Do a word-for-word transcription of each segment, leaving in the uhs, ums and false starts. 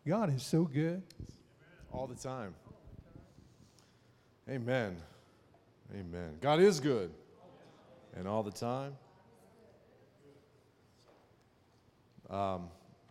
God is so good. All the time. Amen. Amen. God is good. And all the time. Um,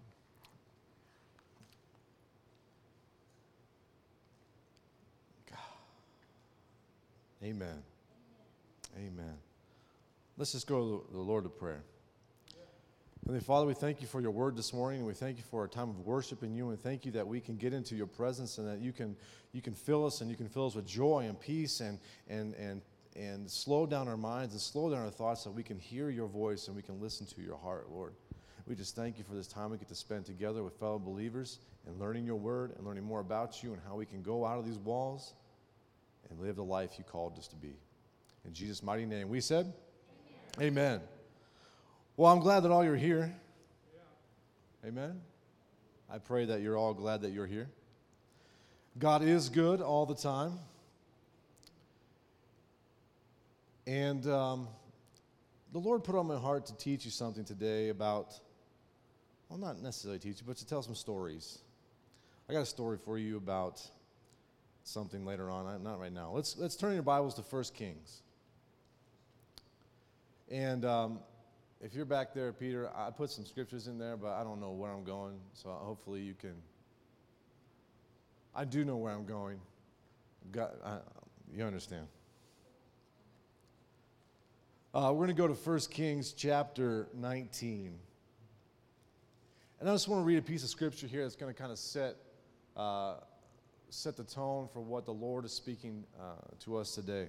Amen. Amen. Let's just go to the Lord of prayer. Heavenly Father, we thank you for your word this morning, and we thank you for a time of worship in you, and thank you that we can get into your presence and that you can you can fill us and you can fill us with joy and peace and and and and slow down our minds and slow down our thoughts so we can hear your voice and we can listen to your heart, Lord. We just thank you for this time we get to spend together with fellow believers and learning your word and learning more about you and how we can go out of these walls and live the life you called us to be. In Jesus' mighty name, we said, Amen. Amen. Well, I'm glad that all you're here. Yeah. Amen. I pray that you're all glad that you're here. God is good all the time. And um, the Lord put on my heart to teach you something today about, well, not necessarily teach you, but to tell some stories. I got a story for you about something later on, not right now. Let's let's turn your Bibles to First Kings. And um, if you're back there, Peter, I put some scriptures in there, but I don't know where I'm going, so hopefully you can. I do know where I'm going. God, I, you understand. Uh, we're going to go to First Kings chapter nineteen. And I just want to read a piece of scripture here that's going to kind of set uh, set the tone for what the Lord is speaking uh, to us today.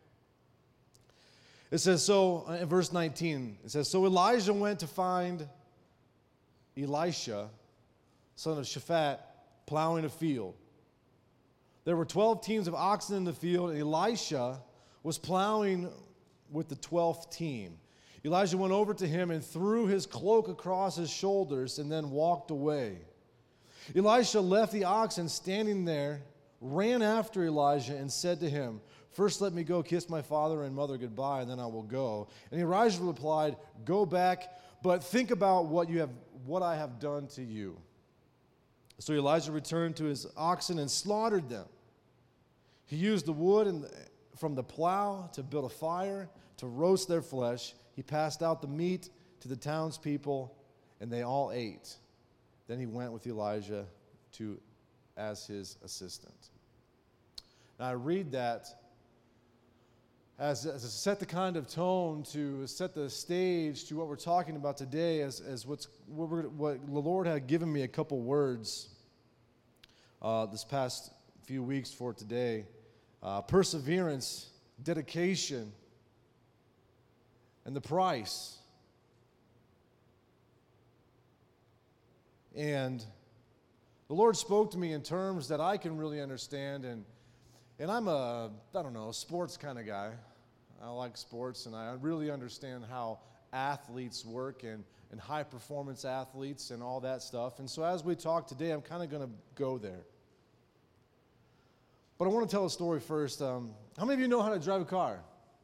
It says, so, in verse nineteen, it says, so Elijah went to find Elisha, son of Shaphat, plowing a field. There were twelve teams of oxen in the field, and Elisha was plowing with the twelfth team. Elijah went over to him and threw his cloak across his shoulders and then walked away. Elisha left the oxen standing there, ran after Elijah, and said to him, first let me go kiss my father and mother goodbye, and then I will go. And Elijah replied, go back, but think about what you have, what I have done to you. So Elijah returned to his oxen and slaughtered them. He used the wood and from the plow to build a fire, to roast their flesh. He passed out the meat to the townspeople, and they all ate. Then he went with Elijah to as his assistant. Now I read that as, as to set the kind of tone, to set the stage to what we're talking about today, as, as what's, what, we're, what the Lord had given me a couple words uh, this past few weeks for today. Uh, perseverance, dedication, and the price. And the Lord spoke to me in terms that I can really understand, and and I'm a, I don't know, sports kind of guy. I like sports, and I really understand how athletes work and, and high-performance athletes and all that stuff. And so as we talk today, I'm kind of going to go there. But I want to tell a story first. Um, how many of you know how to drive a car?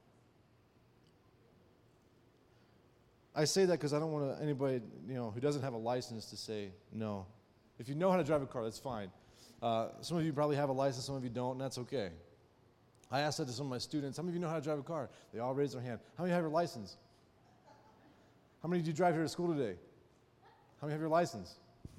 I say that because I don't want anybody, you know, who doesn't have a license to say no. If you know how to drive a car, that's fine. Uh, some of you probably have a license, some of you don't, and that's okay. I asked that to some of my students. How many of you know how to drive a car? They all raised their hand. How many have your license? How many did you drive here to school today? How many have your license?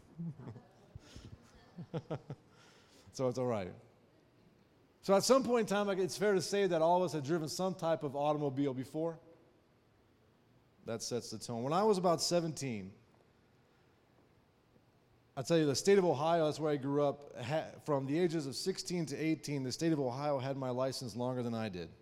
So it's all right. So at some point in time, it's fair to say that all of us have driven some type of automobile before. That sets the tone. When I was about seventeen, I'll tell you, the state of Ohio, that's where I grew up, ha- from the ages of sixteen to eighteen, the state of Ohio had my license longer than I did.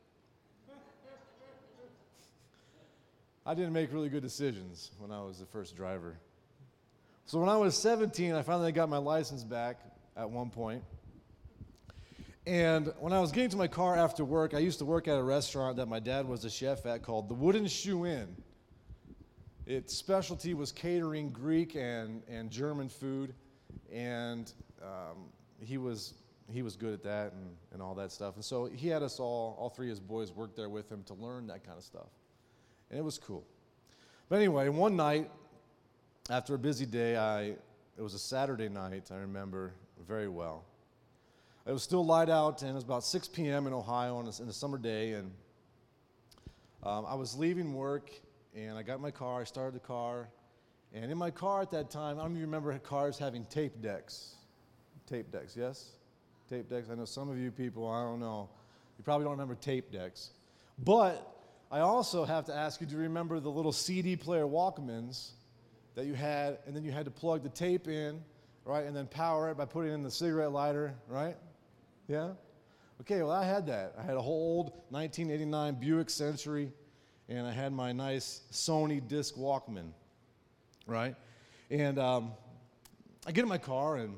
I didn't make really good decisions when I was the first driver. So when I was seventeen, I finally got my license back at one point. And when I was getting to my car after work, I used to work at a restaurant that my dad was a chef at called the Wooden Shoe Inn. Its specialty was catering Greek and, and German food, and um, he was he was good at that and, and all that stuff. And so he had us all, all three of his boys work there with him to learn that kind of stuff. And it was cool. But anyway, one night, after a busy day, I It was a Saturday night, I remember very well. It was still light out, and it was about six p.m. in Ohio on a, in a summer day, and um, I was leaving work, and I got in my car, I started the car, and in my car at that time, I don't even remember cars having tape decks. Tape decks, yes? Tape decks. I know some of you people, I don't know, you probably don't remember tape decks. But I also have to ask you, do you remember the little C D player Walkmans that you had, and then you had to plug the tape in, right, and then power it by putting it in the cigarette lighter, right? Yeah? Okay, well, I had that. I had a whole old nineteen eighty-nine Buick Century, and I had my nice Sony disc Walkman, right? And um, I get in my car, and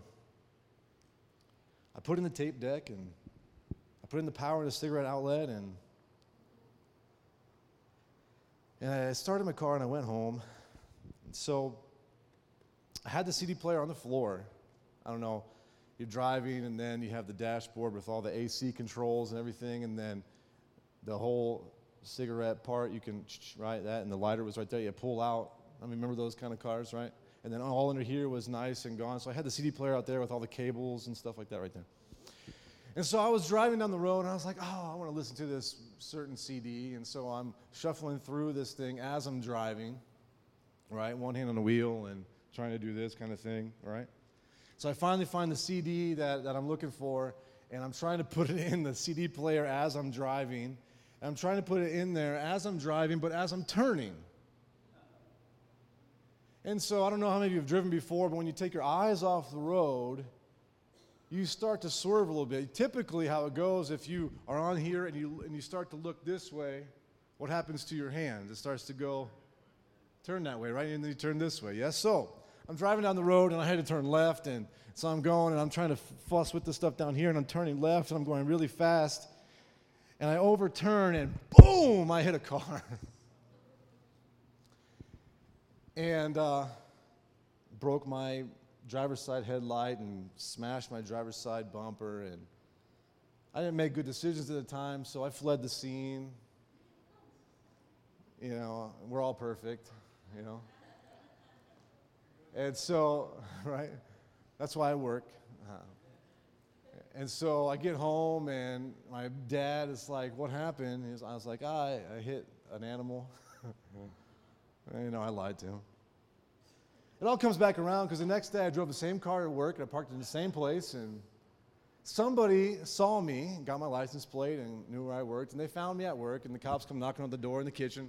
I put in the tape deck, and I put in the power in the cigarette outlet, and and I started my car, and I went home. And so I had the C D player on the floor. I don't know, you're driving, and then you have the dashboard with all the A C controls and everything, and then the whole cigarette part, you can, right, that, and the lighter was right there. You pull out. I mean, remember those kind of cars, right? And then all under here was nice and gone. So I had the C D player out there with all the cables and stuff like that right there. And so I was driving down the road, and I was like, oh, I want to listen to this certain C D. And so I'm shuffling through this thing as I'm driving, right? One hand on the wheel and trying to do this kind of thing, right? So I finally find the C D that, that I'm looking for, and I'm trying to put it in the C D player as I'm driving. And I'm trying to put it in there as I'm driving, but as I'm turning. And so I don't know how many of you have driven before, but when you take your eyes off the road, you start to swerve a little bit. Typically how it goes, if you are on here and you and you start to look this way, what happens to your hand? It starts to go, turn that way, right? And then you turn this way, yes? So I'm driving down the road, and I had to turn left, and so I'm going, and I'm trying to fuss with the stuff down here, and I'm turning left, and I'm going really fast, and I overturn, and boom, I hit a car. and uh, broke my driver's side headlight and smashed my driver's side bumper, and I didn't make good decisions at the time, so I fled the scene. You know, we're all perfect, you know. And so, right, that's why I work. Uh, and so I get home, and my dad is like, what happened? He's, I was like, ah, I, I hit an animal. And, you know, I lied to him. It all comes back around because the next day I drove the same car to work, and I parked in the same place, and somebody saw me, got my license plate, and knew where I worked, and they found me at work, and the cops come knocking on the door in the kitchen.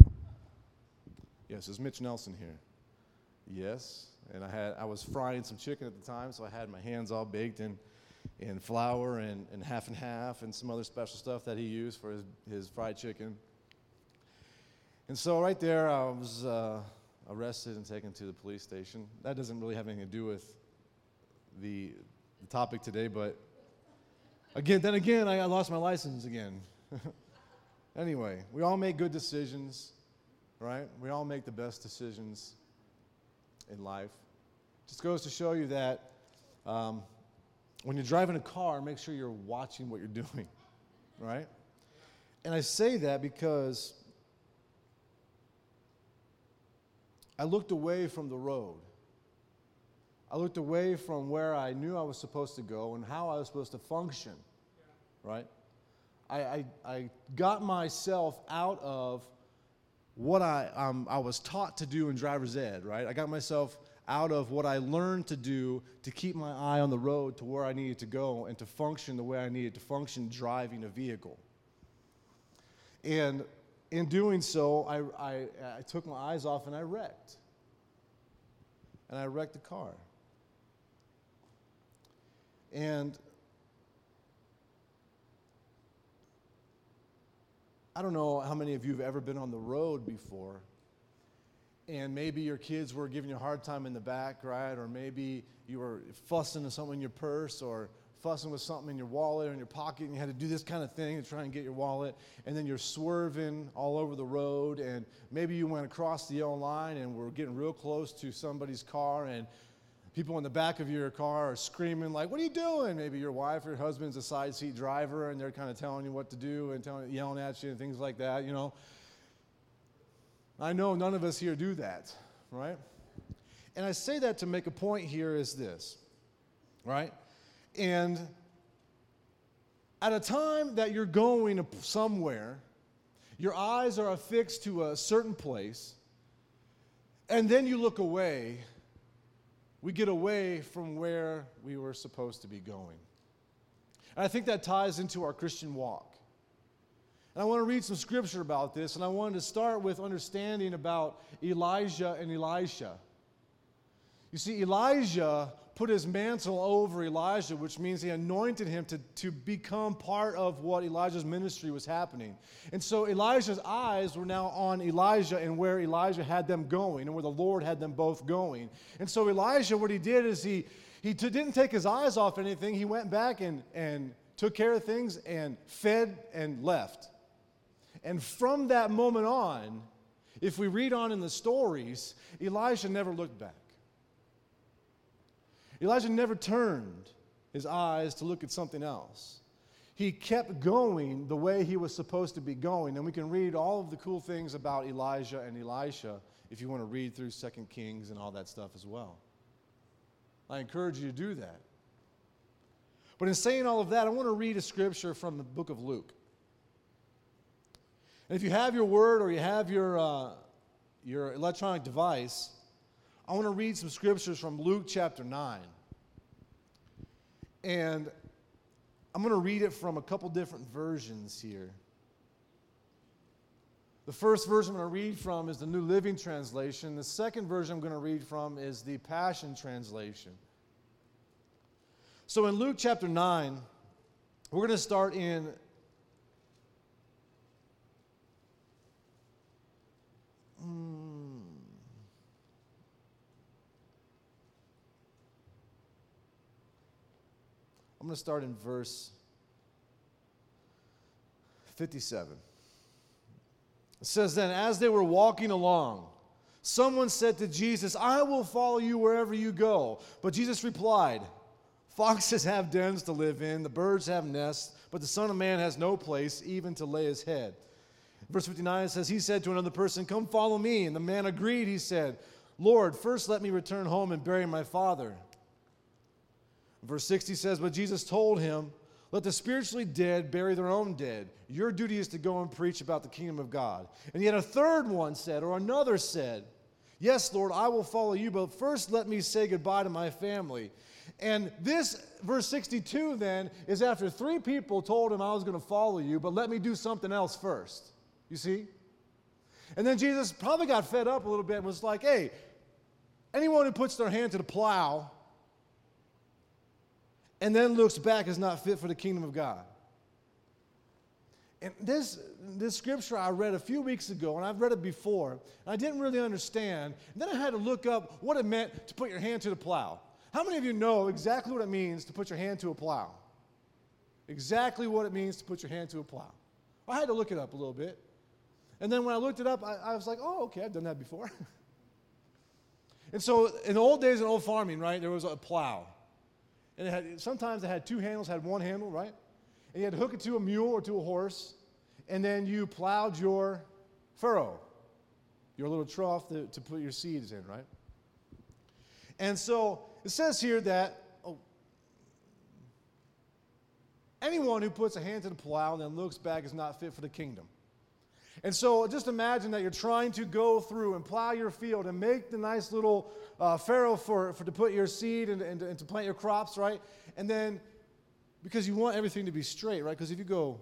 Yes, is Mitch Nelson here? Yes, and I had I was frying some chicken at the time, so I had my hands all baked in, in flour and, and half and half and some other special stuff that he used for his, his fried chicken. And so right there I was uh, arrested and taken to the police station. That doesn't really have anything to do with the, the topic today, but again, then again, I, I lost my license again. Anyway, we all make good decisions, right? We all make the best decisions in life. Just goes to show you that um, when you're driving a car, make sure you're watching what you're doing, right? And I say that because I looked away from the road. I looked away from where I knew I was supposed to go and how I was supposed to function, right? I, I, I got myself out of what I, um, I was taught to do in driver's ed, right? I got myself out of what I learned to do to keep my eye on the road to where I needed to go and to function the way I needed to function driving a vehicle. And in doing so, I, I, I took my eyes off and I wrecked. And I wrecked the car. And I don't know how many of you have ever been on the road before, and maybe your kids were giving you a hard time in the back, right? Or maybe you were fussing with something in your purse or fussing with something in your wallet or in your pocket, and you had to do this kind of thing to try and get your wallet, and then you're swerving all over the road, and maybe you went across the yellow line and were getting real close to somebody's car, and people in the back of your car are screaming like, what are you doing? Maybe your wife or your husband's a side seat driver, and they're kind of telling you what to do and telling, yelling at you and things like that, you know. I know none of us here do that, right? and I say that to make a point here is this, right? And at a time that you're going somewhere, your eyes are affixed to a certain place, and then you look away, we get away from where we were supposed to be going. And I think that ties into our Christian walk. And I want to read some scripture about this, and I wanted to start with understanding about Elijah and Elisha. You see, Elijah put his mantle over Elijah, which means he anointed him to, to become part of what Elijah's ministry was happening. And so Elijah's eyes were now on Elijah and where Elijah had them going and where the Lord had them both going. And so Elijah, what he did is he, he t- didn't take his eyes off anything. He went back and, and took care of things and fed and left. And from that moment on, if we read on in the stories, Elijah never looked back. Elijah never turned his eyes to look at something else. He kept going the way he was supposed to be going. And we can read all of the cool things about Elijah and Elisha if you want to read through Second Kings and all that stuff as well. I encourage you to do that. But in saying all of that, I want to read a scripture from the book of Luke. And if you have your word or you have your, uh, your electronic device, I want to read some scriptures from Luke chapter nine. And I'm going to read it from a couple different versions here. The first version I'm going to read from is the New Living Translation. The second version I'm going to read from is the Passion Translation. So in Luke chapter nine, we're going to start in mm, I'm going to start in verse fifty-seven. It says, then, as they were walking along, someone said to Jesus, I will follow you wherever you go. But Jesus replied, foxes have dens to live in, the birds have nests, but the Son of Man has no place even to lay his head. Verse fifty-nine says, he said to another person, come follow me. And the man agreed. He said, Lord, first let me return home and bury my father. Verse sixty says, but Jesus told him, let the spiritually dead bury their own dead. Your duty is to go and preach about the kingdom of God. And yet a third one said, or another said, yes, Lord, I will follow you, but first let me say goodbye to my family. And this, verse sixty-two then, is after three people told him I was going to follow you, but let me do something else first. You see? And then Jesus probably got fed up a little bit and was like, hey, anyone who puts their hand to the plow and then looks back is not fit for the kingdom of God. And this, this scripture I read a few weeks ago, and I've read it before, and I didn't really understand. And then I had to look up what it meant to put your hand to the plow. How many of you know exactly what it means to put your hand to a plow? Exactly what it means to put your hand to a plow. I had to look it up a little bit. And then when I looked it up, I, I was like, oh, okay, I've done that before. And so in the old days in old farming, right, there was a plow. And it had, sometimes it had two handles, had one handle, right? And you had to hook it to a mule or to a horse, and then you plowed your furrow, your little trough to, to put your seeds in, right? And so it says here that oh, anyone who puts a hand to the plow and then looks back is not fit for the kingdom. And so just imagine that you're trying to go through and plow your field and make the nice little uh, furrow for, for to put your seed and, and, and to plant your crops, right? And then, because you want everything to be straight, right? Because if you go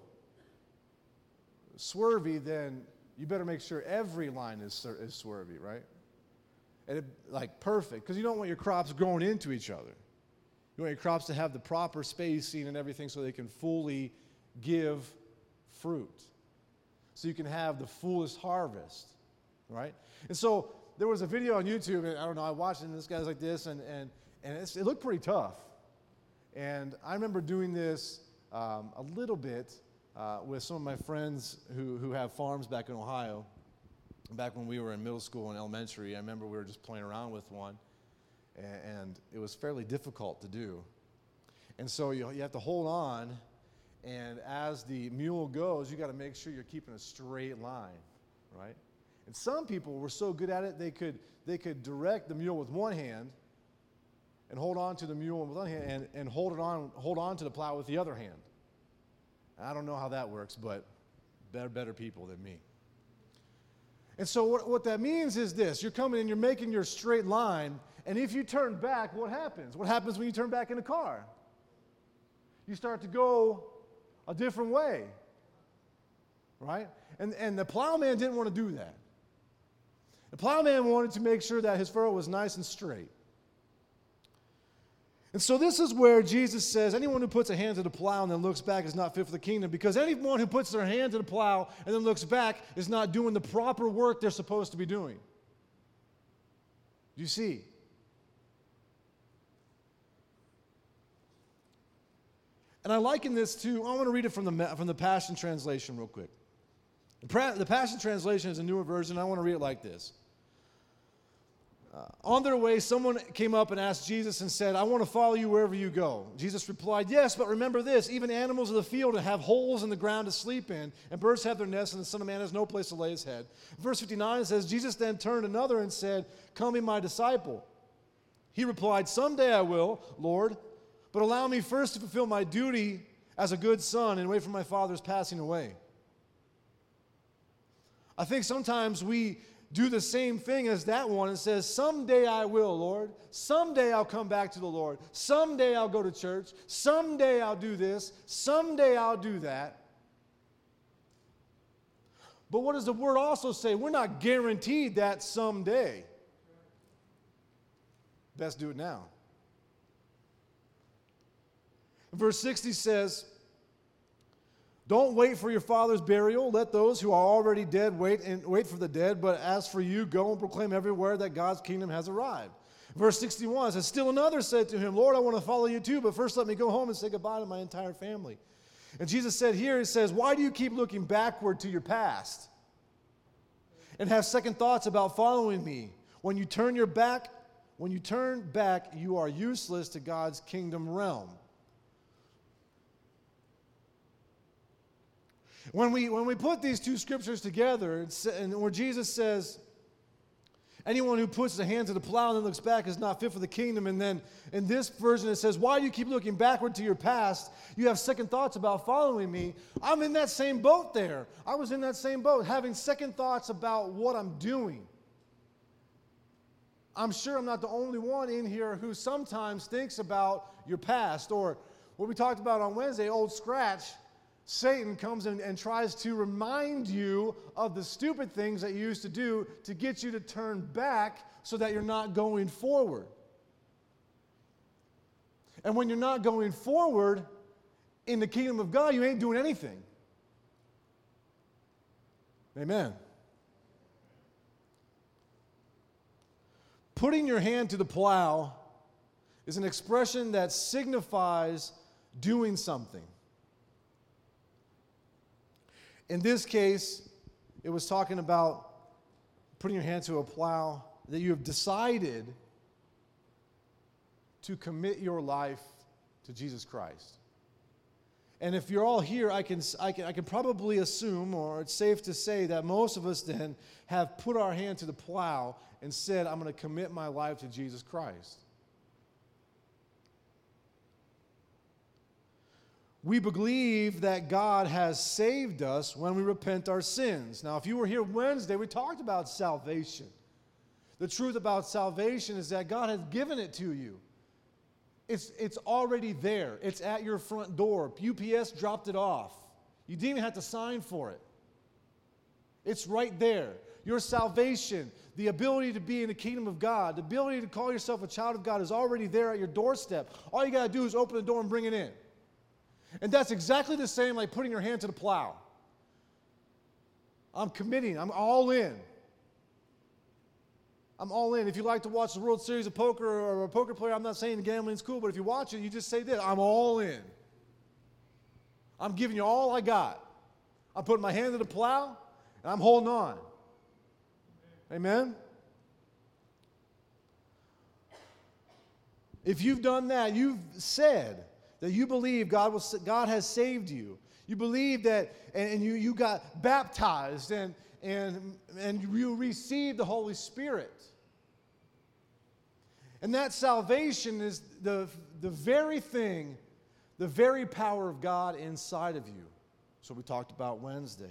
swervy, then you better make sure every line is, is swervy, right? And it, like perfect, because you don't want your crops growing into each other. You want your crops to have the proper spacing and everything so they can fully give fruit. So you can have the fullest harvest, right? And so there was a video on YouTube, and I don't know, I watched it, and this guy's like this, and and and it's, it looked pretty tough. And I remember doing this um, a little bit uh, with some of my friends who who have farms back in Ohio. Back when we were in middle school and elementary, I remember we were just playing around with one, and, and it was fairly difficult to do. And so you you have to hold on. And as the mule goes, you got to make sure you're keeping a straight line, right? And some people were so good at it, they could, they could direct the mule with one hand and hold on to the mule with one hand and, and hold it on, hold on to the plow with the other hand. I don't know how that works, but better, better people than me. And so what, what that means is this. You're coming and you're making your straight line, and if you turn back, what happens? What happens when you turn back in a car? You start to go a different way, right? And, and the plowman didn't want to do that. The plowman wanted to make sure that his furrow was nice and straight. And so this is where Jesus says, anyone who puts a hand to the plow and then looks back is not fit for the kingdom, because anyone who puts their hand to the plow and then looks back is not doing the proper work they're supposed to be doing. Do you see? And I liken this to, I want to read it from the, from the Passion Translation real quick. The Passion Translation is a newer version. I want to read it like this. Uh, on their way, someone came up and asked Jesus and said, I want to follow you wherever you go. Jesus replied, yes, but remember this, even animals of the field have holes in the ground to sleep in, and birds have their nests, and the Son of Man has no place to lay his head. Verse fifty-nine says, Jesus then turned another and said, come be my disciple. He replied, someday I will, Lord, but allow me first to fulfill my duty as a good son and wait for my Father's passing away. I think sometimes we do the same thing as that one and says, someday I will, Lord. Someday I'll come back to the Lord. Someday I'll go to church. Someday I'll do this. Someday I'll do that. But what does the word also say? We're not guaranteed that someday. Best do it now. Verse sixty says, don't wait for your father's burial. Let those who are already dead wait and wait for the dead. But as for you, go and proclaim everywhere that God's kingdom has arrived. Verse sixty-one says, still another said to him, Lord, I want to follow you too, but first let me go home and say goodbye to my entire family. And Jesus said here, he says, why do you keep looking backward to your past and have second thoughts about following me? When you turn your back, when you turn back, you are useless to God's kingdom realm. When we, when we put these two scriptures together, and where Jesus says, anyone who puts the hand to the plow and then looks back is not fit for the kingdom, and then in this version it says, why do you keep looking backward to your past? You have second thoughts about following me. I'm in that same boat there. I was in that same boat, having second thoughts about what I'm doing. I'm sure I'm not the only one in here who sometimes thinks about your past, or what we talked about on Wednesday, Old Scratch. Satan comes in and tries to remind you of the stupid things that you used to do to get you to turn back so that you're not going forward. And when you're not going forward in the kingdom of God, you ain't doing anything. Amen. Putting your hand to the plow is an expression that signifies doing something. In this case, it was talking about putting your hand to a plow, that you have decided to commit your life to Jesus Christ. And if you're all here, I can, I can, I can probably assume, or it's safe to say, that most of us then have put our hand to the plow and said, I'm going to commit my life to Jesus Christ. We believe that God has saved us when we repent our sins. Now, if you were here Wednesday, we talked about salvation. The truth about salvation is that God has given it to you. It's, it's already there. It's at your front door. U P S dropped it off. You didn't even have to sign for it. It's right there. Your salvation, the ability to be in the kingdom of God, the ability to call yourself a child of God is already there at your doorstep. All you got to do is open the door and bring it in. And that's exactly the same like putting your hand to the plow. I'm committing. I'm all in. I'm all in. If you like to watch the World Series of Poker or a poker player, I'm not saying gambling's cool, but if you watch it, you just say this, I'm all in. I'm giving you all I got. I'm putting my hand to the plow, and I'm holding on. Amen? If you've done that, you've said that you believe God will, God has saved you. You believe that, and, and you, you got baptized, and, and, and you received the Holy Spirit. And that salvation is the, the very thing, the very power of God inside of you. So we talked about Wednesday.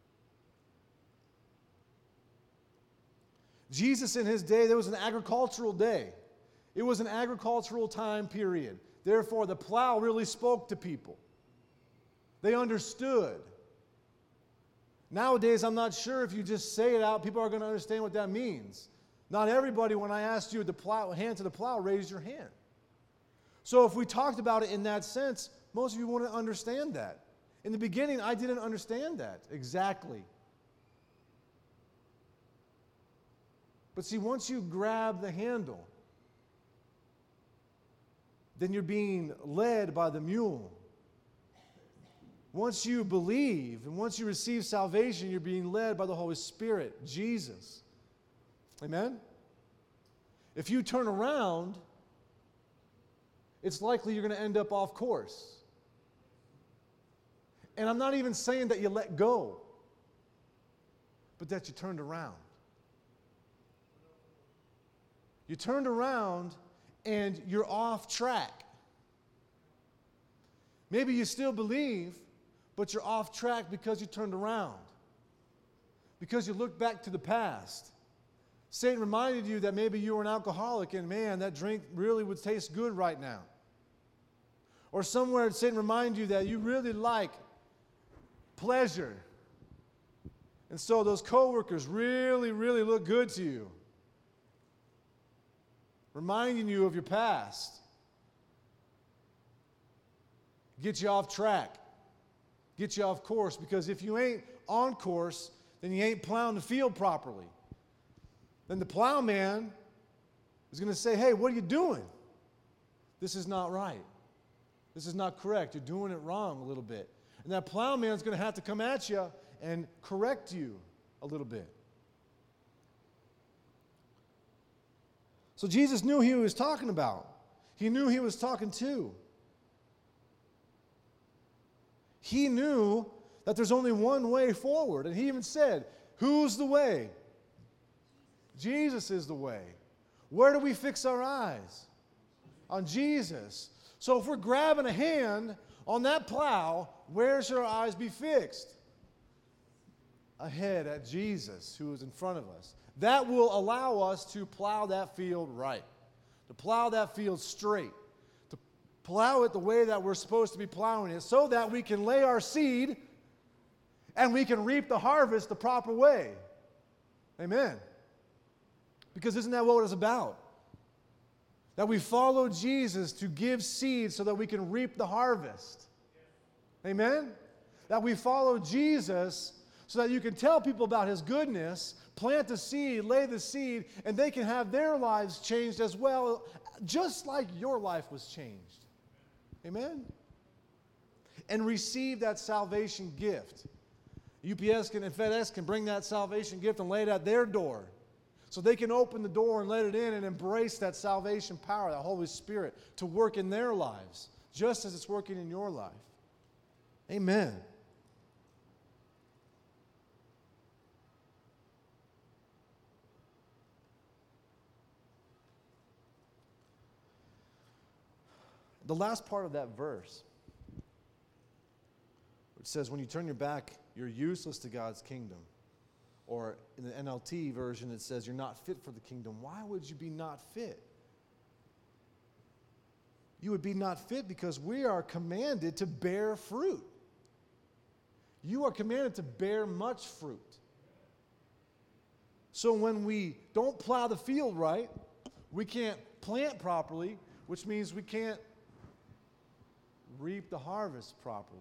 Jesus in his day, there was an agricultural day. It was an agricultural time period. Therefore, the plow really spoke to people. They understood. Nowadays, I'm not sure if you just say it out, people are going to understand what that means. Not everybody, when I asked you to plow, hand to the plow, raised your hand. So if we talked about it in that sense, most of you wouldn't understand that. In the beginning, I didn't understand that exactly. But see, once you grab the handle, then you're being led by the mule. Once you believe and once you receive salvation, you're being led by the Holy Spirit, Jesus. Amen? If you turn around, it's likely you're going to end up off course. And I'm not even saying that you let go, but that you turned around. You turned around and you're off track. Maybe you still believe, but you're off track because you turned around. Because you looked back to the past. Satan reminded you that maybe you were an alcoholic and man, that drink really would taste good right now. Or somewhere Satan reminded you that you really like pleasure. And so those coworkers really, really look good to you. Reminding you of your past. Get you off track. Get you off course. Because if you ain't on course, then you ain't plowing the field properly. Then the plowman is going to say, hey, what are you doing? This is not right. This is not correct. You're doing it wrong a little bit. And that plowman is going to have to come at you and correct you a little bit. So Jesus knew who he was talking about. He knew who he was talking to. He knew that there's only one way forward. And he even said, who's the way? Jesus is the way. Where do we fix our eyes? On Jesus. So if we're grabbing a hand on that plow, where should our eyes be fixed? Ahead at Jesus, who is in front of us. That will allow us to plow that field right, to plow that field straight, to plow it the way that we're supposed to be plowing it, so that we can lay our seed and we can reap the harvest the proper way. Amen. Because isn't that what it's about? That we follow Jesus to give seed so that we can reap the harvest. Amen? That we follow Jesus so that you can tell people about his goodness, plant the seed, lay the seed, and they can have their lives changed as well, just like your life was changed. Amen? And receive that salvation gift. U P S can, and FedEx can bring that salvation gift and lay it at their door. So they can open the door and let it in and embrace that salvation power, that Holy Spirit, to work in their lives, just as it's working in your life. Amen. The last part of that verse, which says, when you turn your back, you're useless to God's kingdom. Or in the N L T version, it says, you're not fit for the kingdom. Why would you be not fit? You would be not fit because we are commanded to bear fruit. You are commanded to bear much fruit. So when we don't plow the field right, we can't plant properly, which means we can't reap the harvest properly.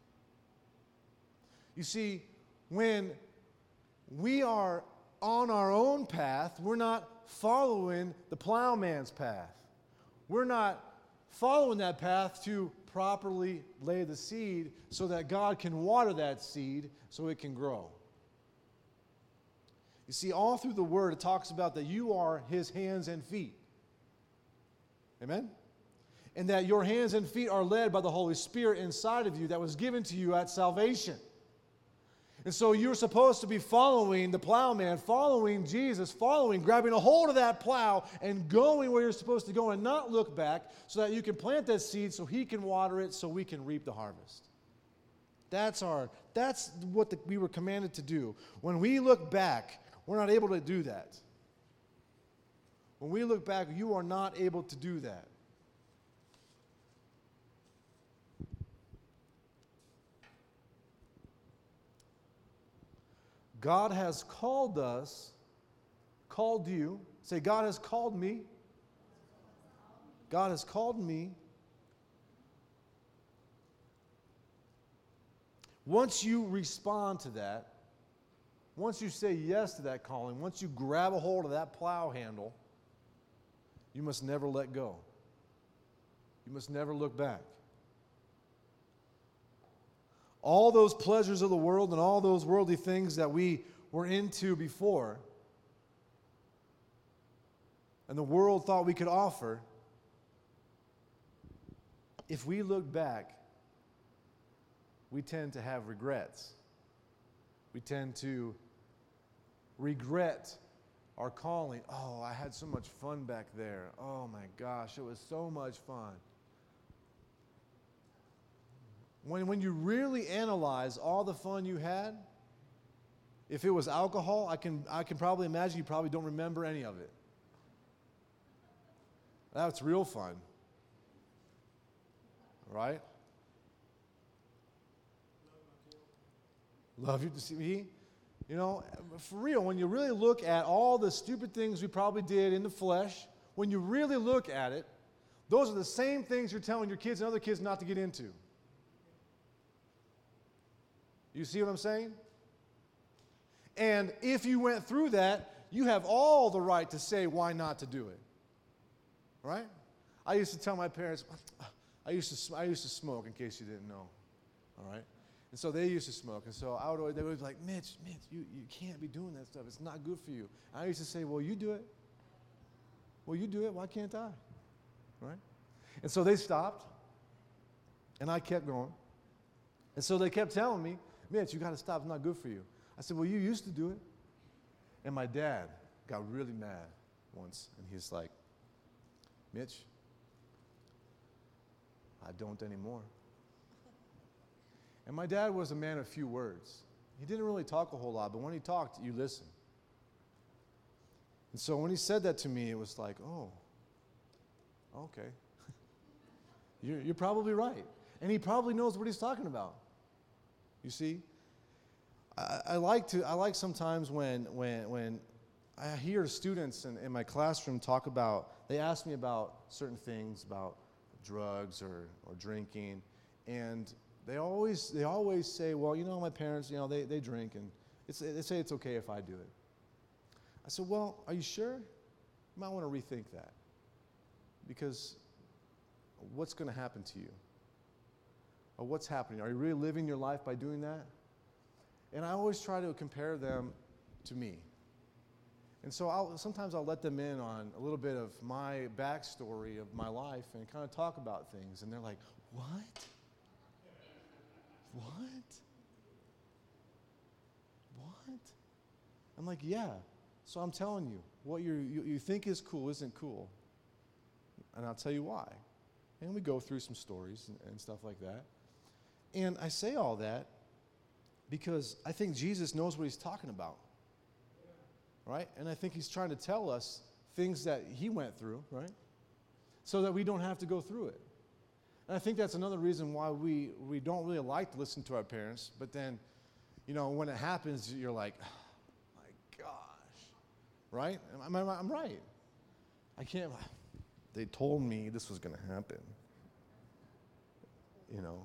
You see, when we are on our own path, we're not following the plowman's path. We're not following that path to properly lay the seed so that God can water that seed so it can grow. You see, all through the Word, it talks about that you are His hands and feet. Amen? and that your hands and feet are led by the Holy Spirit inside of you that was given to you at salvation. And so you're supposed to be following the plowman, following Jesus, following, grabbing a hold of that plow and going where you're supposed to go and not look back so that you can plant that seed so he can water it so we can reap the harvest. That's our, that's what the, we were commanded to do. When we look back, we're not able to do that. When we look back, you are not able to do that. God has called us, called you. Say, God has called me. God has called me. Once you respond to that, once you say yes to that calling, once you grab a hold of that plow handle, you must never let go. You must never look back. All those pleasures of the world and all those worldly things that we were into before, and the world thought we could offer, if we look back, we tend to have regrets. We tend to regret our calling. Oh, I had so much fun back there. Oh my gosh, it was so much fun. When, when you really analyze all the fun you had, if it was alcohol, I can, I can probably imagine you probably don't remember any of it. That's real fun. Right? Love you to see me. You know, for real, when you really look at all the stupid things we probably did in the flesh, when you really look at it, those are the same things you're telling your kids and other kids not to get into. You see what I'm saying? And if you went through that, you have all the right to say why not to do it. Right? I used to tell my parents, I used to I used to smoke, in case you didn't know. All right? And so they used to smoke. And so I would always, they would be like, Mitch, Mitch, you, you can't be doing that stuff. It's not good for you. I used to say, well, you do it. Well, you do it. Why can't I? Right? And so they stopped. And I kept going. And so they kept telling me, Mitch, you got to stop. It's not good for you. I said, well, you used to do it. And my dad got really mad once. And he's like, Mitch, I don't anymore. And my dad was a man of few words. He didn't really talk a whole lot, but when he talked, you listened. And so when he said that to me, it was like, oh, okay. you're, you're probably right. And he probably knows what he's talking about. You see? I, I like to I like sometimes when when when I hear students in, in my classroom talk about, they ask me about certain things, about drugs or, or drinking, and they always they always say, well, you know, my parents, you know, they, they drink, and it's, they say it's okay if I do it. I said, well, are you sure? You might want to rethink that. Because what's going to happen to you? Or what's happening? Are you really living your life by doing that? And I always try to compare them to me. And so I'll, sometimes I'll let them in on a little bit of my backstory of my life and kind of talk about things. And they're like, what? What? What? I'm like, yeah. So I'm telling you, what you you think is cool isn't cool. And I'll tell you why. And we go through some stories and, and stuff like that. And I say all that because I think Jesus knows what he's talking about. Right? And I think he's trying to tell us things that he went through, right? So that we don't have to go through it. And I think that's another reason why we, we don't really like to listen to our parents. But then, you know, when it happens, you're like, oh, my gosh. Right? I'm, I'm, I'm right. I can't. They told me this was going to happen. You know.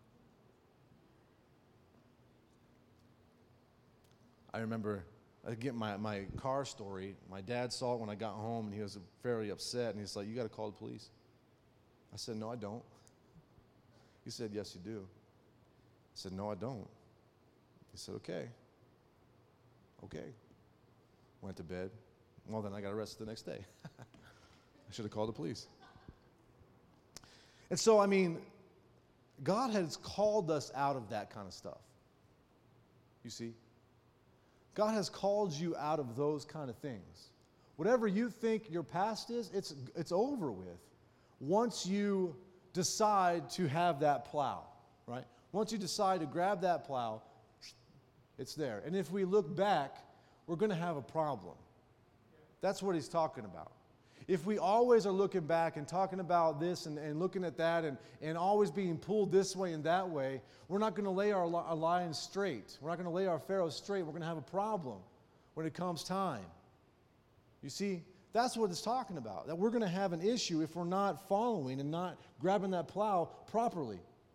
I remember, again, my, my car story. My dad saw it when I got home, and he was very upset. And he's like, you got to call the police. I said, no, I don't. He said, yes, you do. I said, no, I don't. He said, okay. Okay. Went to bed. Well, then I got arrested the next day. I should have called the police. And so, I mean, God has called us out of that kind of stuff. You see? God has called you out of those kind of things. Whatever you think your past is, it's, it's over with once you decide to have that plow, right? Once you decide to grab that plow, it's there. And if we look back, we're going to have a problem. That's what he's talking about. If we always are looking back and talking about this and, and looking at that and, and always being pulled this way and that way, we're not going to lay our, our lions straight. We're not going to lay our pharaohs straight. We're going to have a problem when it comes time. You see, that's what it's talking about, that we're going to have an issue if we're not following and not grabbing that plow properly.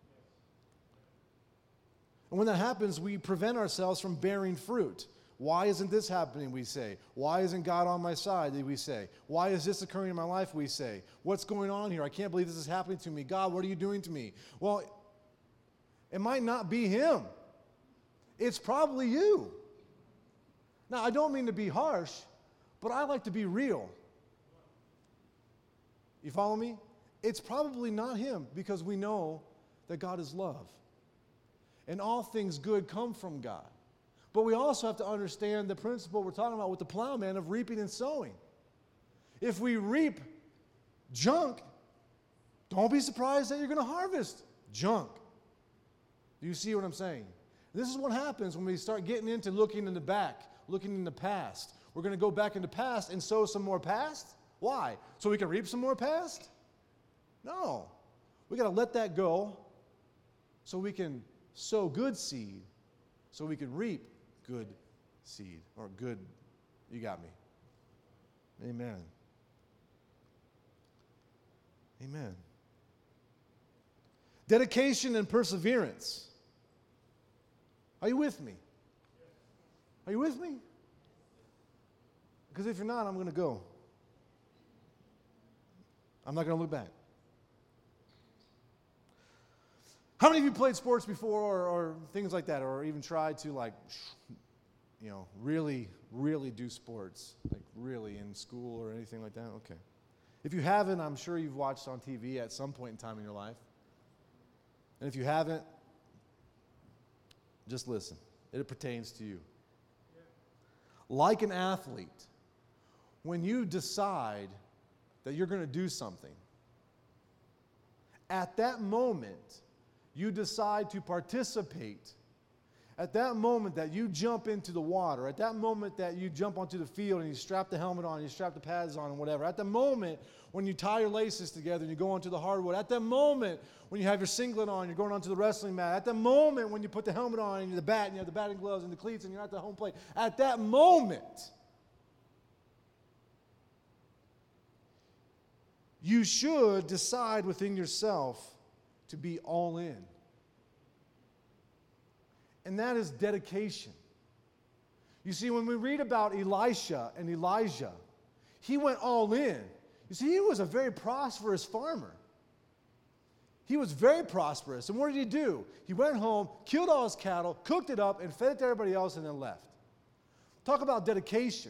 And when that happens, we prevent ourselves from bearing fruit. Why isn't this happening, we say? Why isn't God on my side, we say? Why is this occurring in my life, we say? What's going on here? I can't believe this is happening to me. God, what are you doing to me? Well, it might not be him. It's probably you. Now, I don't mean to be harsh, but I like to be real. You follow me? It's probably not him because we know that God is love. And all things good come from God. But we also have to understand the principle we're talking about with the plowman of reaping and sowing. If we reap junk, don't be surprised that you're going to harvest junk. Do you see what I'm saying? This is what happens when we start getting into looking in the back, looking in the past. We're going to go back in the past and sow some more past? Why? So we can reap some more past? No. We got to let that go so we can sow good seed, so we can reap good seed, or good, you got me. Amen. Amen. Dedication and perseverance. Are you with me? Are you with me? Because if you're not, I'm going to go. I'm not going to look back. How many of you played sports before or, or things like that, or even tried to, like, you know, really, really do sports, like really in school or anything like that? Okay. If you haven't, I'm sure you've watched on T V at some point in time in your life. And if you haven't, just listen. It pertains to you. Like an athlete, when you decide that you're going to do something, at that moment, you decide to participate. At that moment that you jump into the water, at that moment that you jump onto the field and you strap the helmet on, you strap the pads on and whatever, at the moment when you tie your laces together and you go onto the hardwood, at that moment when you have your singlet on, you're going onto the wrestling mat, at the moment when you put the helmet on and the bat and you have the batting gloves and the cleats and you're at the home plate, at that moment, you should decide within yourself to be all in. And that is dedication. You see, when we read about Elisha and Elijah, he went all in. You see, he was a very prosperous farmer. He was very prosperous. And what did he do? He went home, killed all his cattle, cooked it up, and fed it to everybody else, and then left. Talk about dedication.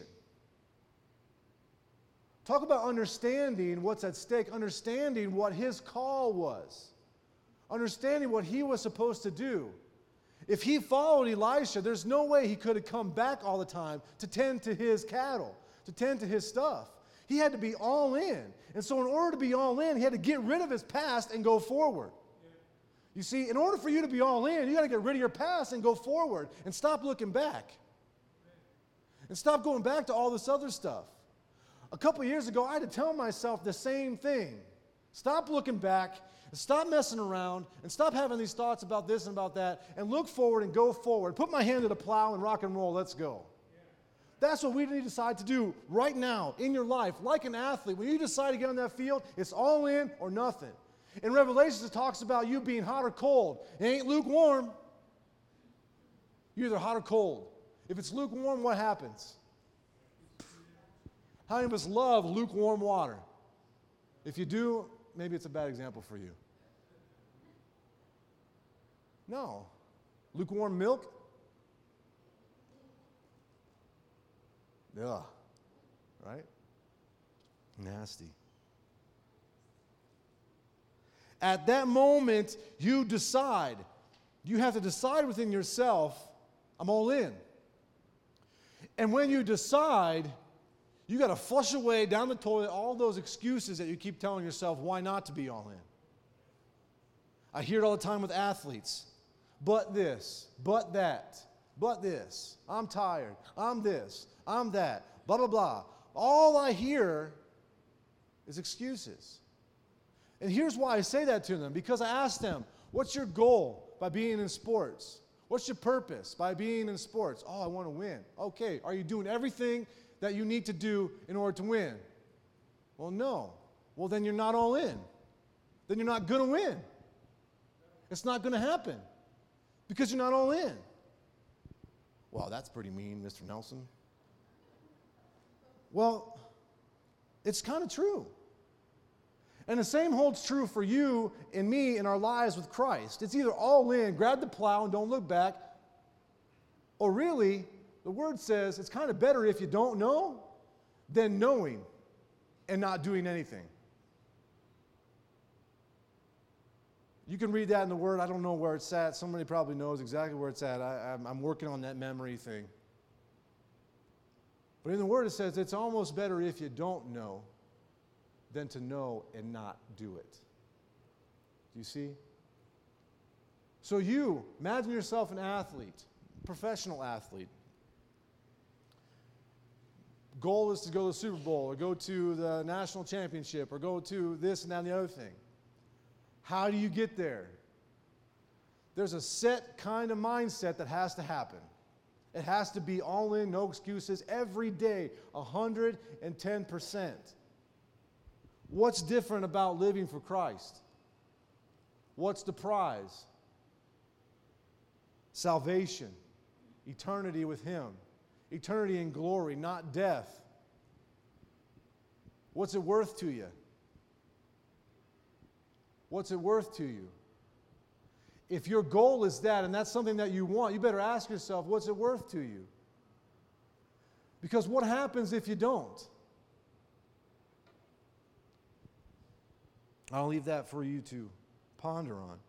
Talk about understanding what's at stake, understanding what his call was, understanding what he was supposed to do. If he followed Elisha, there's no way he could have come back all the time to tend to his cattle, to tend to his stuff. He had to be all in. And so in order to be all in, he had to get rid of his past and go forward. Yeah. You see, in order for you to be all in, you got to get rid of your past and go forward and stop looking back. And stop going back to all this other stuff. A couple years ago, I had to tell myself the same thing. Stop looking back. And stop messing around and stop having these thoughts about this and about that and look forward and go forward. Put my hand to the plow and rock and roll. Let's go. Yeah. That's what we need to decide to do right now in your life. Like an athlete, when you decide to get on that field, it's all in or nothing. In Revelations, it talks about you being hot or cold. It ain't lukewarm. You're either hot or cold. If it's lukewarm, what happens? How many of us love lukewarm water? If you do, maybe it's a bad example for you. No. Lukewarm milk? Ugh. Right? Nasty. At that moment, you decide. You have to decide within yourself, I'm all in. And when you decide, you got to flush away down the toilet all those excuses that you keep telling yourself why not to be all in. I hear it all the time with athletes. But this, but that, but this. I'm tired. I'm this. I'm that. Blah, blah, blah. All I hear is excuses. And here's why I say that to them. Because I ask them, what's your goal by being in sports? What's your purpose by being in sports? Oh, I want to win. Okay, are you doing everything that you need to do in order to win? Well, no. Well, then you're not all in. Then you're not going to win. It's not going to happen because you're not all in. Wow, that's pretty mean, Mister Nelson. Well, it's kind of true. And the same holds true for you and me in our lives with Christ. It's either all in, grab the plow and don't look back, or really, the Word says it's kind of better if you don't know than knowing and not doing anything. You can read that in the Word. I don't know where it's at. Somebody probably knows exactly where it's at. I, I'm, I'm working on that memory thing. But in the Word it says it's almost better if you don't know than to know and not do it. Do you see? So you, imagine yourself an athlete, professional athlete. Goal is to go to the Super Bowl or go to the national championship or go to this and that and the other thing. How do you get there? There's a set kind of mindset that has to happen. It has to be all in, no excuses, every day, one hundred ten percent. What's different about living for Christ? What's the prize? Salvation, eternity with Him, eternity in glory, not death. What's it worth to you? What's it worth to you? If your goal is that, and that's something that you want, you better ask yourself, what's it worth to you? Because what happens if you don't? I'll leave that for you to ponder on.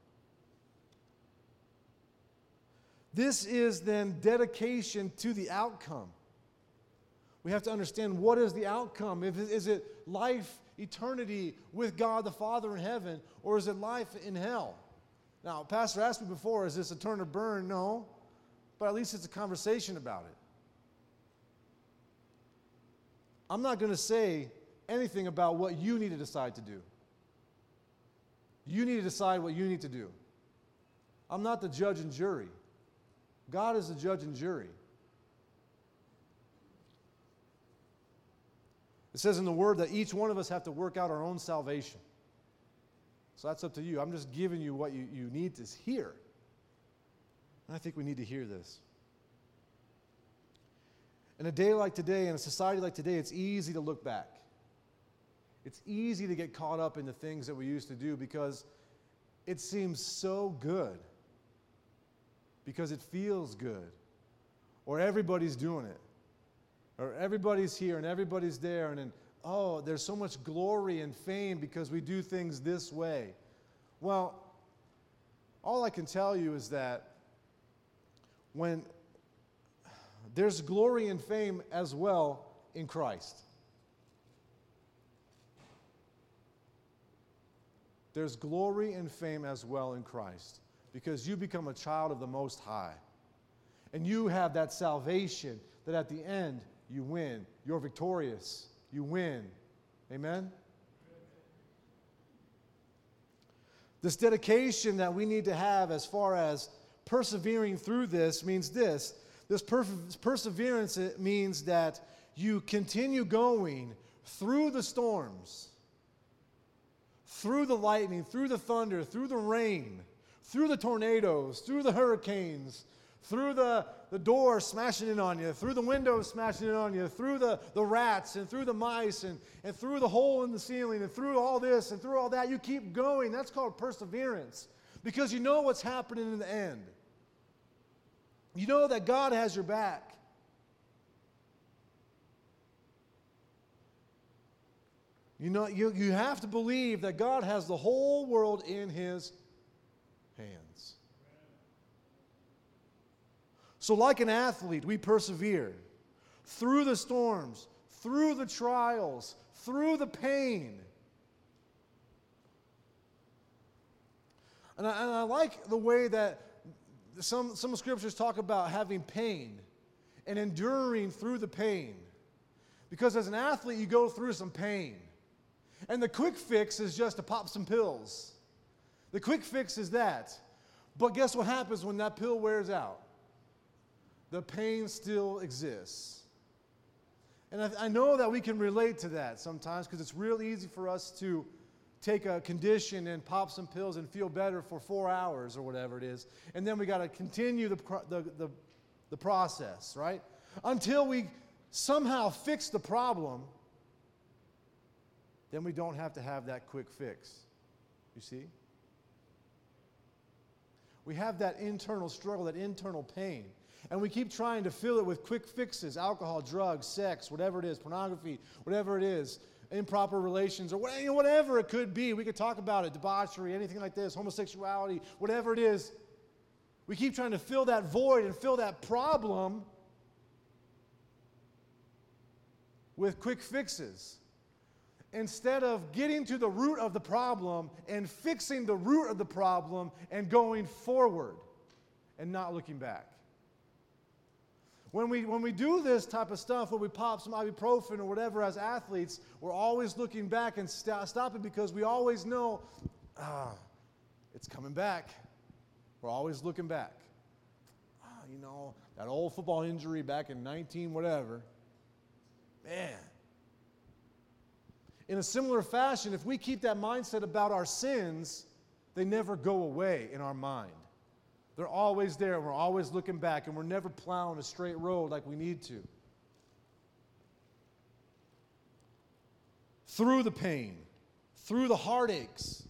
This is then dedication to the outcome. We have to understand what is the outcome. If it, is it life, eternity with God the Father in heaven, or is it life in hell? Now, Pastor asked me before, is this a turn or burn? No, but at least it's a conversation about it. I'm not going to say anything about what you need to decide to do. You need to decide what you need to do. I'm not the judge and jury. God is the judge and jury. It says in the Word that each one of us have to work out our own salvation. So that's up to you. I'm just giving you what you, you need to hear. And I think we need to hear this. In a day like today, in a society like today, it's easy to look back. It's easy to get caught up in the things that we used to do because it seems so good. Because it feels good. Or everybody's doing it. Or everybody's here and everybody's there. And then, oh, there's so much glory and fame because we do things this way. Well, all I can tell you is that when there's glory and fame as well in Christ. There's glory and fame as well in Christ because you become a child of the Most High. And you have that salvation that at the end you win. You're victorious. You win. Amen? This dedication that we need to have as far as persevering through this means this. This per- perseverance it means that you continue going through the storms, through the lightning, through the thunder, through the rain, through the tornadoes, through the hurricanes, through the, the door smashing in on you, through the windows smashing in on you, through the, the rats and through the mice and, and through the hole in the ceiling and through all this and through all that. You keep going. That's called perseverance because you know what's happening in the end. You know that God has your back. You know, you, you have to believe that God has the whole world in his hands. So like an athlete, we persevere through the storms, through the trials, through the pain. And I, and I like the way that some, some scriptures talk about having pain and enduring through the pain. Because as an athlete, you go through some pain. And the quick fix is just to pop some pills. The quick fix is that. But guess what happens when that pill wears out? The pain still exists. And I, I know that we can relate to that sometimes because it's real easy for us to take a condition and pop some pills and feel better for four hours or whatever it is. And then we got to continue the, the, the, the process, right? Until we somehow fix the problem, then we don't have to have that quick fix. You see? We have that internal struggle, that internal pain. And we keep trying to fill it with quick fixes, alcohol, drugs, sex, whatever it is, pornography, whatever it is, improper relations, or whatever it could be. We could talk about it, debauchery, anything like this, homosexuality, whatever it is. We keep trying to fill that void and fill that problem with quick fixes, instead of getting to the root of the problem and fixing the root of the problem and going forward and not looking back. When we, when we do this type of stuff, when we pop some ibuprofen or whatever as athletes, we're always looking back and st- stopping because we always know, ah, it's coming back. We're always looking back. Ah, you know, that old football injury back in nineteen whatever. Man. In a similar fashion, if we keep that mindset about our sins, they never go away in our mind. They're always there, and we're always looking back, and we're never plowing a straight road like we need to. Through the pain, through the heartaches.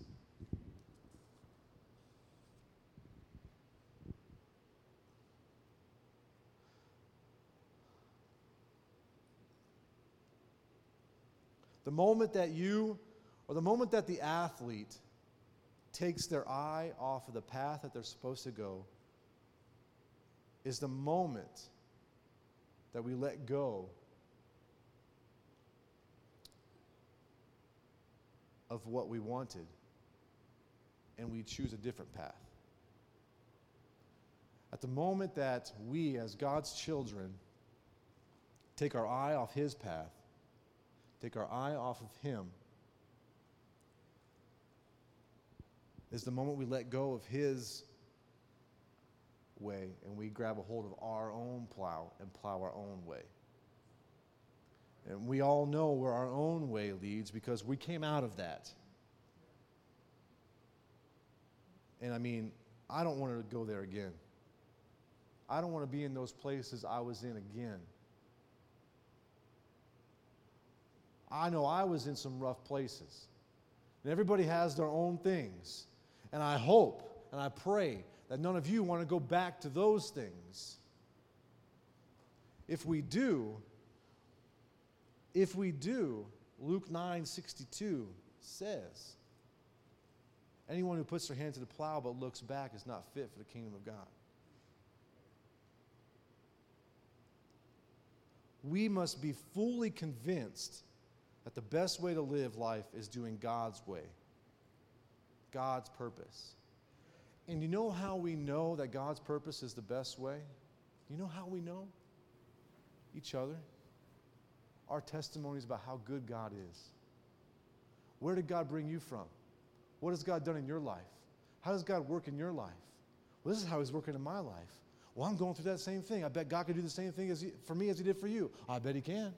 The moment that you, or the moment that the athlete takes their eye off of the path that they're supposed to go, is the moment that we let go of what we wanted and we choose a different path. At the moment that we, as God's children, take our eye off His path, take our eye off of Him, is the moment we let go of His way and we grab a hold of our own plow and plow our own way. And we all know where our own way leads because we came out of that. And I mean, I don't want to go there again. I don't want to be in those places I was in again. I know I was in some rough places. And everybody has their own things. And I hope and I pray that none of you want to go back to those things. If we do, if we do, Luke nine sixty-two says, anyone who puts their hand to the plow but looks back is not fit for the kingdom of God. We must be fully convinced that the best way to live life is doing God's way, God's purpose. And you know how we know that God's purpose is the best way? You know how we know? Each other. Our testimonies about how good God is. Where did God bring you from? What has God done in your life? How does God work in your life? Well, this is how He's working in my life. Well, I'm going through that same thing. I bet God could do the same thing as he, for me as He did for you. I bet He can.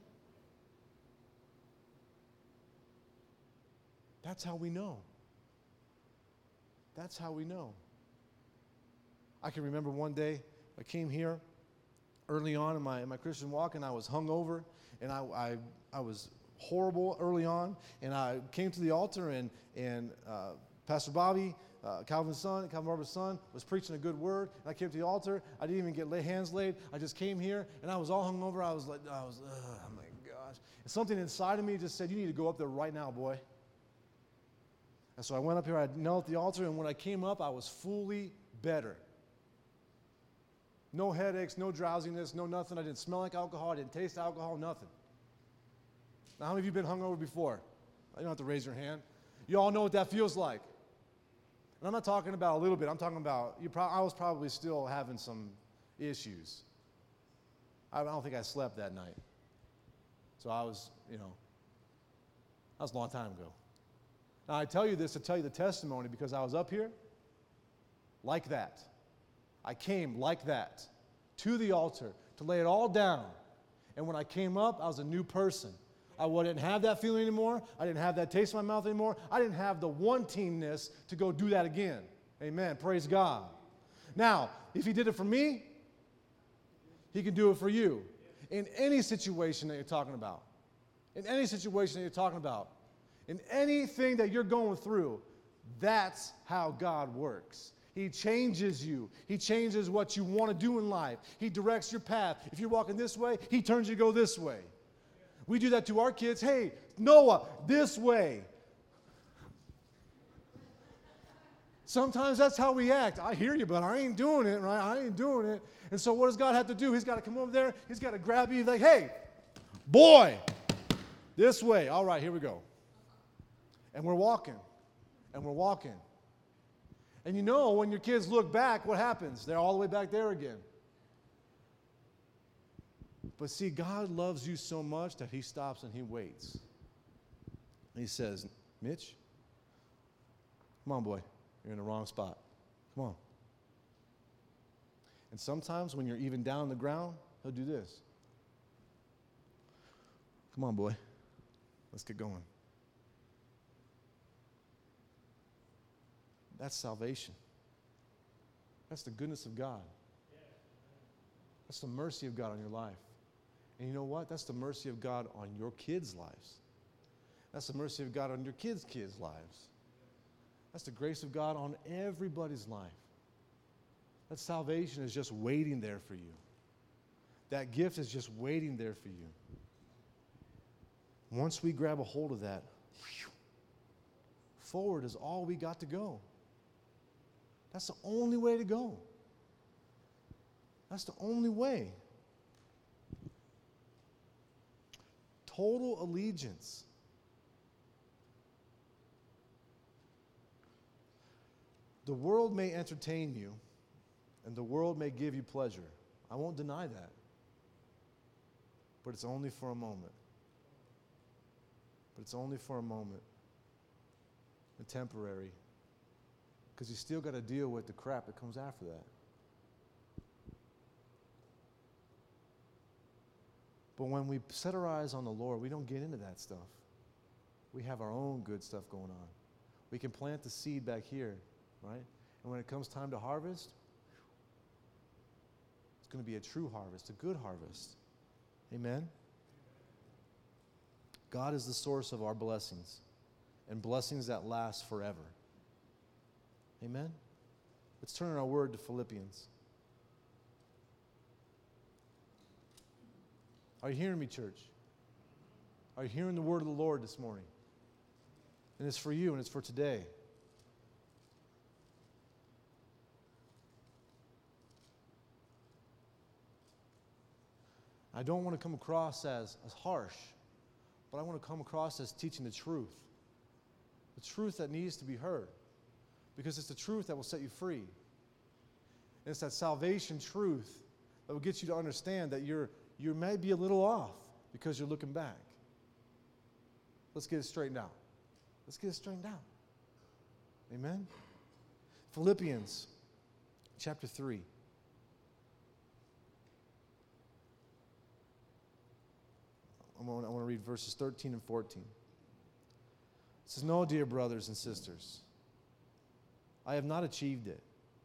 That's how we know. That's how we know. I can remember one day I came here early on in my, in my Christian walk, and I was hungover, and I, I, I was horrible early on, and I came to the altar, and, and uh, Pastor Bobby, uh, Calvin's son, Calvin Barber's son, was preaching a good word, and I came to the altar. I didn't even get lay hands laid. I just came here, and I was all hungover. I was like, I was, oh my gosh. And something inside of me just said, you need to go up there right now, boy. And so I went up here, I knelt at the altar, and when I came up, I was fully better. No headaches, no drowsiness, no nothing. I didn't smell like alcohol, I didn't taste alcohol, nothing. Now, how many of you have been hungover before? You don't have to raise your hand. You all know what that feels like. And I'm not talking about a little bit. I'm talking about, you pro- I was probably still having some issues. I don't think I slept that night. So I was, you know, that was a long time ago. Now, I tell you this to tell you the testimony because I was up here like that. I came like that to the altar to lay it all down. And when I came up, I was a new person. I didn't have that feeling anymore. I didn't have that taste in my mouth anymore. I didn't have the wantingness to go do that again. Amen. Praise God. Now, if he did it for me, he can do it for you. In any situation that you're talking about. In any situation that you're talking about. In anything that you're going through, that's how God works. He changes you. He changes what you want to do in life. He directs your path. If you're walking this way, he turns you to go this way. We do that to our kids. Hey, Noah, this way. Sometimes that's how we act. I hear you, but I ain't doing it, right? I ain't doing it. And so what does God have to do? He's got to come over there. He's got to grab you. He's like, hey, boy, this way. All right, here we go. And we're walking. And we're walking. And you know, when your kids look back, what happens? They're all the way back there again. But see, God loves you so much that he stops and he waits. And he says, Mitch, come on, boy. You're in the wrong spot. Come on. And sometimes when you're even down on the ground, he'll do this. Come on, boy. Let's get going. That's salvation. That's the goodness of God. That's the mercy of God on your life. And you know what? That's the mercy of God on your kids' lives. That's the mercy of God on your kids' kids' lives. That's the grace of God on everybody's life. That salvation is just waiting there for you. That gift is just waiting there for you. Once we grab a hold of that, forward is all we got to go. That's the only way to go. That's the only way. Total allegiance. The world may entertain you, and the world may give you pleasure. I won't deny that. But it's only for a moment. But it's only for a moment. And temporary. Because you still got to deal with the crap that comes after that. But when we set our eyes on the Lord, we don't get into that stuff. We have our own good stuff going on. We can plant the seed back here, right? And when it comes time to harvest, it's going to be a true harvest, a good harvest. Amen? God is the source of our blessings, and blessings that last forever. Amen? Let's turn our word to Philippians. Are you hearing me, church? Are you hearing the word of the Lord this morning? And it's for you, and it's for today. I don't want to come across as, as harsh, but I want to come across as teaching the truth. The truth that needs to be heard. Because it's the truth that will set you free. And it's that salvation truth that will get you to understand that you're you may be a little off because you're looking back. Let's get it straightened out. Let's get it straightened out. Amen? Philippians chapter three. I want, I want to read verses thirteen and fourteen. It says, "No, dear brothers and sisters, I have not achieved it."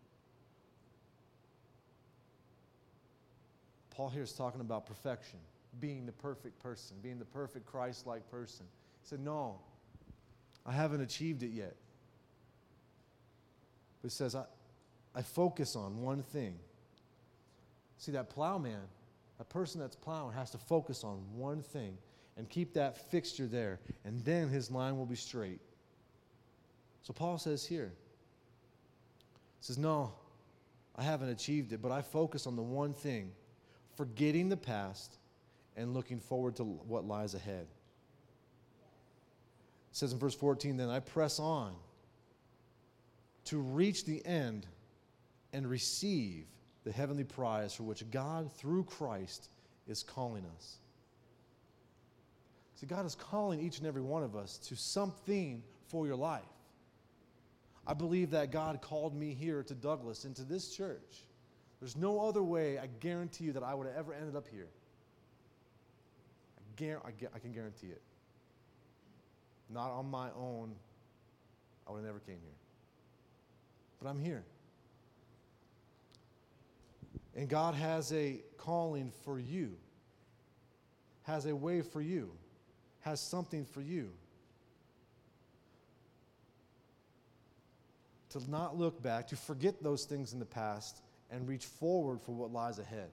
Paul here is talking about perfection, being the perfect person, being the perfect Christ-like person. He said, no, I haven't achieved it yet. But he says, I, I focus on one thing. See, that plowman, that person that's plowing has to focus on one thing, and keep that fixture there, and then his line will be straight. So Paul says here, he says, no, I haven't achieved it, but I focus on the one thing, forgetting the past and looking forward to what lies ahead. It says in verse fourteen, then I press on to reach the end and receive the heavenly prize for which God, through Christ, is calling us. See, God is calling each and every one of us to something for your life. I believe that God called me here to Douglas, into this church. There's no other way, I guarantee you, that I would have ever ended up here. I, guar- I, gu- I can guarantee it. Not on my own, I would have never came here. But I'm here. And God has a calling for you, has a way for you, has something for you. To not look back, to forget those things in the past, and reach forward for what lies ahead.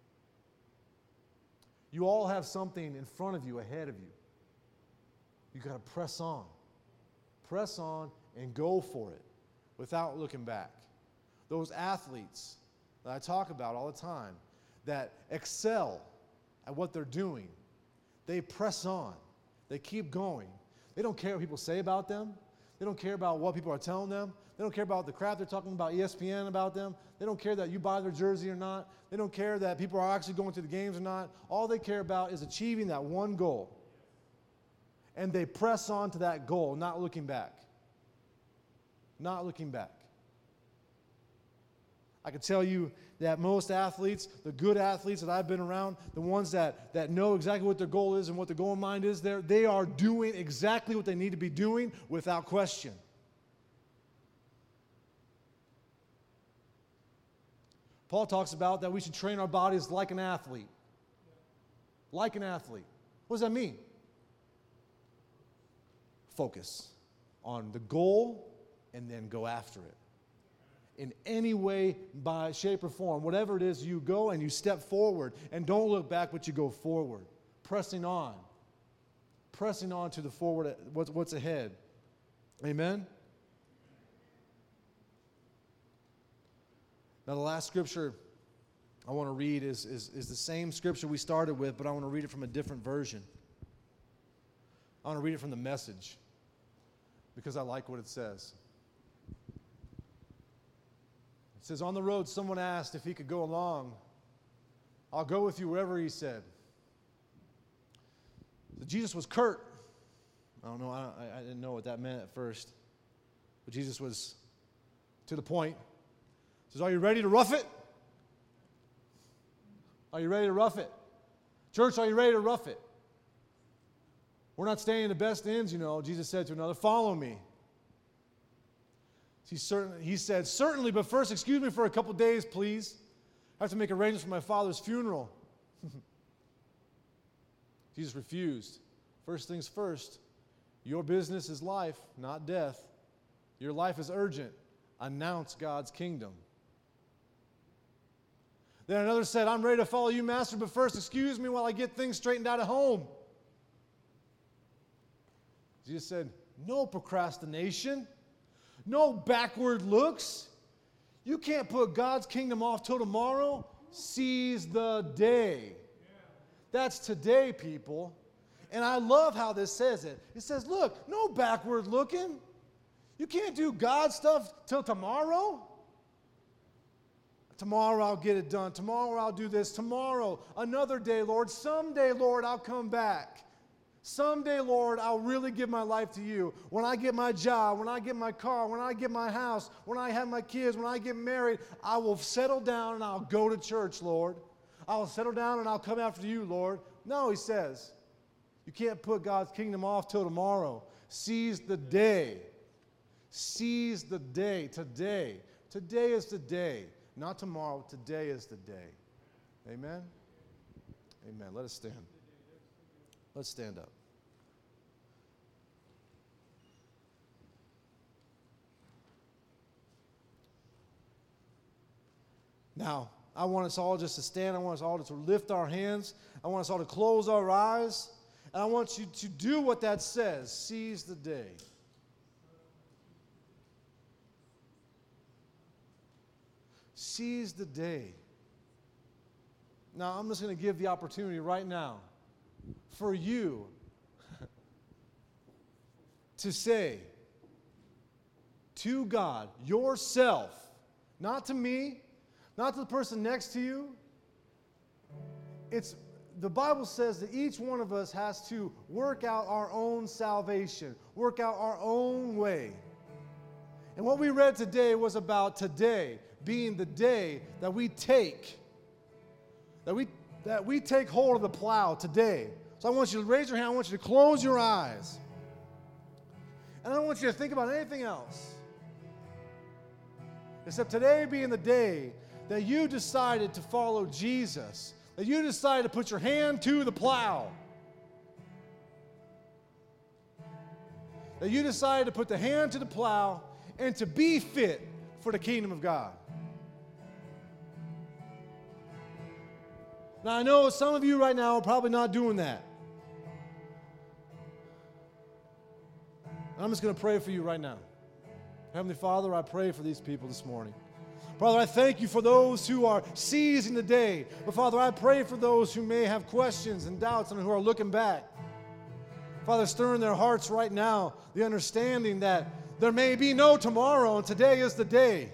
You all have something in front of you, ahead of you. You got to press on. Press on and go for it without looking back. Those athletes that I talk about all the time that excel at what they're doing, they press on. They keep going. They don't care what people say about them. They don't care about what people are telling them. They don't care about the crap they're talking about E S P N about them. They don't care that you buy their jersey or not. They don't care that people are actually going to the games or not. All they care about is achieving that one goal. And they press on to that goal, not looking back. Not looking back. I can tell you that most athletes, the good athletes that I've been around, the ones that, that know exactly what their goal is and what their goal in mind is, they are doing exactly what they need to be doing without question. Paul talks about that we should train our bodies like an athlete. Like an athlete. What does that mean? Focus on the goal and then go after it. In any way, by shape or form, whatever it is, you go and you step forward and don't look back, but you go forward. Pressing on. Pressing on to the forward, what's, what's ahead. Amen? Now, the last scripture I want to read is, is, is the same scripture we started with, but I want to read it from a different version. I want to read it from the Message because I like what it says. It says, on the road, someone asked if he could go along. I'll go with you wherever, he said. So Jesus was curt. I don't know, I, I didn't know what that meant at first. But Jesus was to the point. He says, are you ready to rough it? Are you ready to rough it? Church, are you ready to rough it? We're not staying in the best inns, you know. Jesus said to another, follow me. He, certain, he said, certainly, but first, excuse me for a couple days, please. I have to make arrangements for my father's funeral. Jesus refused. First things first, your business is life, not death. Your life is urgent. Announce God's kingdom. Then another said, I'm ready to follow you, Master, but first, excuse me while I get things straightened out at home. Jesus said, no procrastination. No backward looks. You can't put God's kingdom off till tomorrow. Seize the day. That's today, people. And I love how this says it. It says, look, no backward looking. You can't do God stuff till tomorrow. Tomorrow I'll get it done. Tomorrow I'll do this. Tomorrow, another day, Lord. Someday, Lord, I'll come back. Someday, Lord, I'll really give my life to you. When I get my job, when I get my car, when I get my house, when I have my kids, when I get married, I will settle down and I'll go to church, Lord. I'll settle down and I'll come after you, Lord. No, he says, you can't put God's kingdom off till tomorrow. Seize the day. Seize the day. Today. Today is the day. Not tomorrow. Today is the day. Amen? Amen. Let us stand. Let's stand up. Now, I want us all just to stand. I want us all to lift our hands. I want us all to close our eyes. And I want you to do what that says. Seize the day. Seize the day. Now, I'm just going to give the opportunity right now for you to say to God, yourself, not to me, not to the person next to you. It's the Bible says that each one of us has to work out our own salvation, work out our own way. And what we read today was about today being the day that we take, that we, that we take hold of the plow today. So I want you to raise your hand. I want you to close your eyes. And I don't want you to think about anything else, except today being the day that you decided to follow Jesus, that you decided to put your hand to the plow, that you decided to put the hand to the plow and to be fit for the kingdom of God. Now, I know some of you right now are probably not doing that. I'm just going to pray for you right now. Heavenly Father, I pray for these people this morning. Father, I thank you for those who are seizing the day. But Father, I pray for those who may have questions and doubts and who are looking back. Father, stir in their hearts right now the understanding that there may be no tomorrow and today is the day.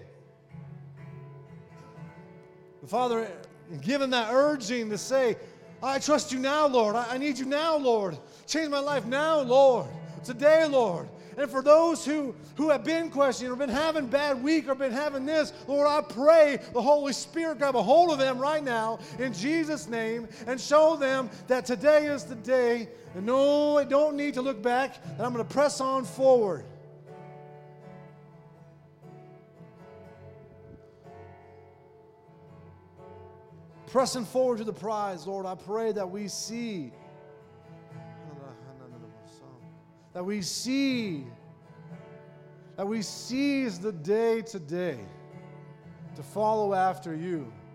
And Father, given that urging to say, I trust you now, Lord. I, I need you now, Lord. Change my life now, Lord. Today, Lord. And for those who, who have been questioning or been having bad week or been having this, Lord, I pray the Holy Spirit grab a hold of them right now in Jesus' name and show them that today is the day. And no, I don't need to look back, and I'm going to press on forward. Pressing forward to the prize, Lord, I pray that we see, that we see, that we seize the day today to follow after you.